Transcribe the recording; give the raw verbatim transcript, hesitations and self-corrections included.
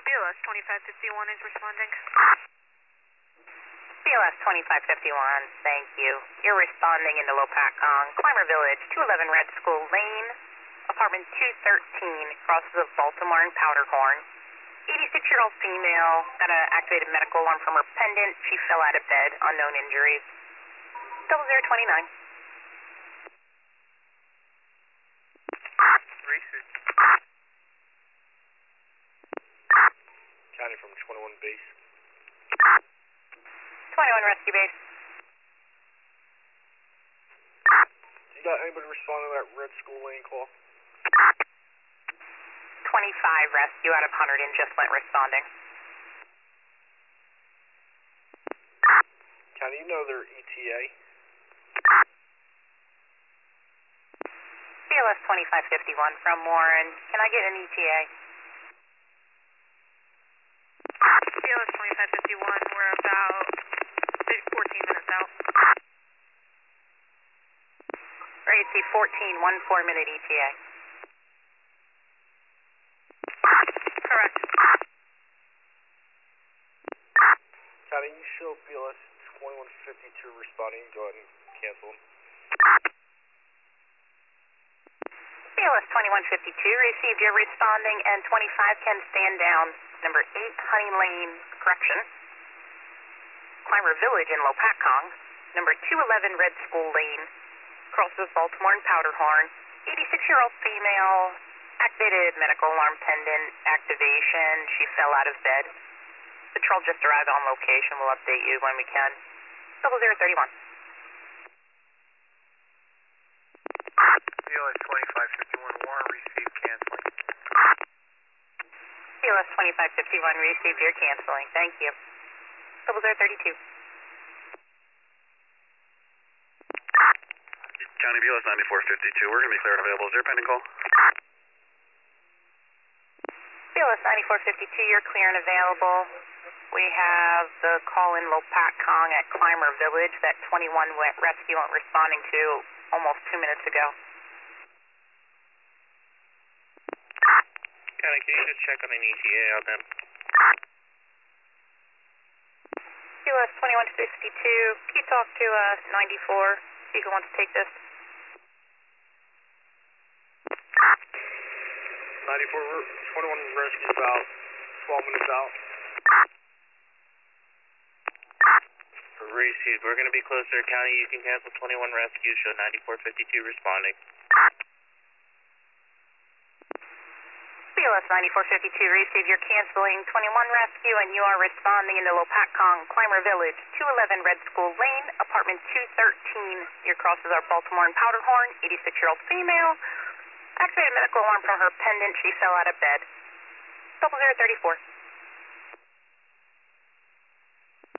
B L S twenty-five fifty-one is responding. B L S twenty-five fifty-one, thank you. You're responding into Lopatcong, Clymer Village, two eleven Red School Lane, apartment two thirteen, crosses of Baltimore and Powderhorn. eighty-six-year-old female, got an activated medical alarm from her pendant. She fell out of bed, unknown injuries. Double zero twenty-nine. Receive. County from twenty-one base. twenty-one rescue base. You got anybody responding to that Red School Lane call? twenty-five rescue out of one hundred in just went responding. County, you know their E T A? B L S twenty-five fifty-one from Warren. Can I get an E T A? B L S twenty-five fifty-one, we're about fourteen minutes out. Ready to see fourteen, one four minute E T A. Correct. County, you show B L S twenty-one fifty-two responding. Go ahead and cancel them. B L S twenty-one fifty-two received your responding, and twenty-five can stand down. Number eight Honey Lane, correction. Clymer Village in Lopatcong. Number two eleven Red School Lane, crosses Baltimore and Powderhorn. eighty-six-year-old female, activated medical alarm pendant activation. She fell out of bed. Patrol just arrived on location. We'll update you when we can. Double zero thirty-one. B L S twenty-five fifty-one, Warren, received canceling. B L S twenty-five fifty-one received your canceling. Thank you. Double zero thirty-two. County B L S ninety-four fifty-two, we're going to be clear and available. Is there a pending call? B L S ninety-four fifty-two, you're clear and available. We have the call in Lopatcong at Clymer Village that twenty-one went rescue went responding to almost two minutes ago. County, can you just check on an E T A on them? B L S twenty-one fifty-two, can you talk to uh, ninety-four, see who wants to take this? ninety-four, twenty-one rescue about twelve minutes out. Received. We're going to be closer. County, you can cancel twenty-one rescue. Show ninety-four fifty-two responding. B L S ninety-four fifty-two, received your canceling twenty-one rescue, and you are responding into Lopatcong, Clymer Village, two eleven Red School Lane, apartment two thirteen. Your crosses are Baltimore and Powderhorn. eighty-six-year-old female, activated medical alarm from her pendant. She fell out of bed. Double zero thirty-four.